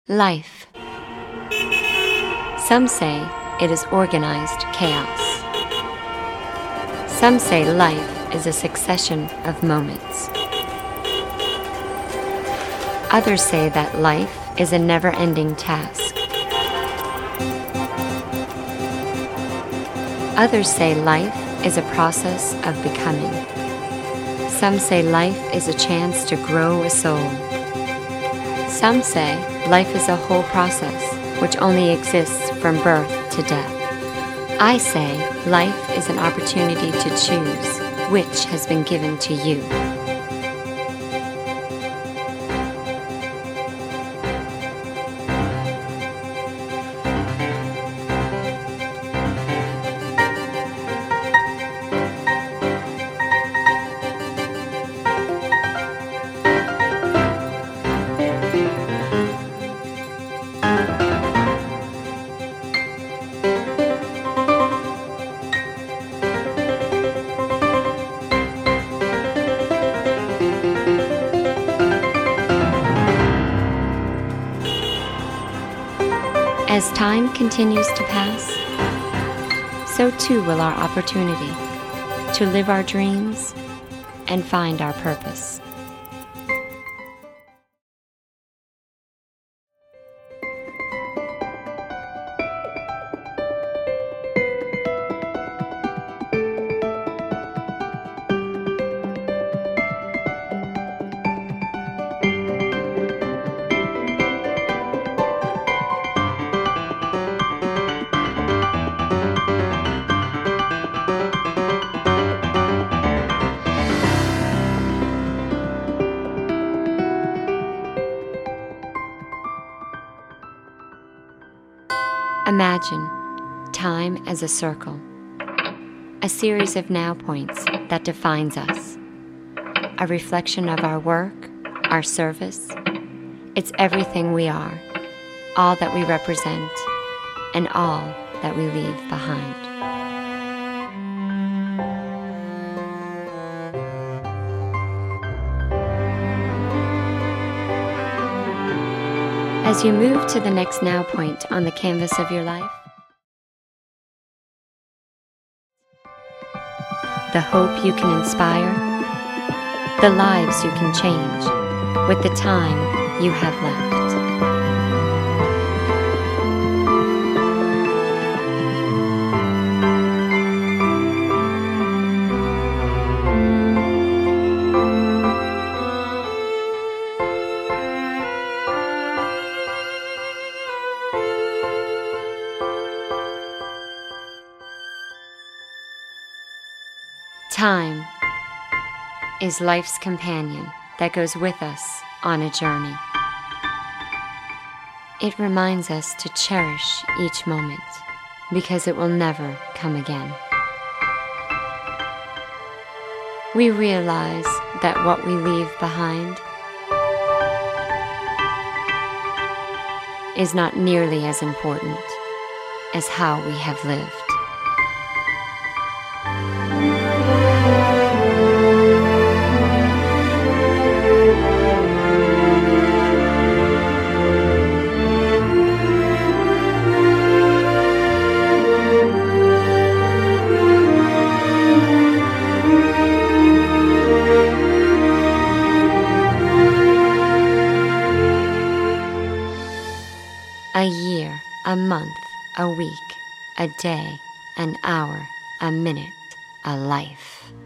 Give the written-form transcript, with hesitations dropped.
Life. Some say it is organized chaos. Some say life is a succession of moments. Others say that life is a never-ending task. Others say life is a process of becoming. Some say life is a chance to grow a soul. Some say life is a whole process which only exists from birth to death. I say life is an opportunity to choose which has been given to you. As time continues to pass, so too will our opportunity to live our dreams and find our purpose. Imagine time as a circle, a series of now points that defines us, a reflection of our work, our service. It's everything we are, all that we represent, and all that we leave behind. As you move to the next now point on the canvas of your life, the hope you can inspire, the lives you can change with the time you have left. Time is life's companion that goes with us on a journey. It reminds us to cherish each moment because it will never come again. We realize that what we leave behind is not nearly as important as how we have lived. A year, a month, a week, a day, an hour, a minute, a life.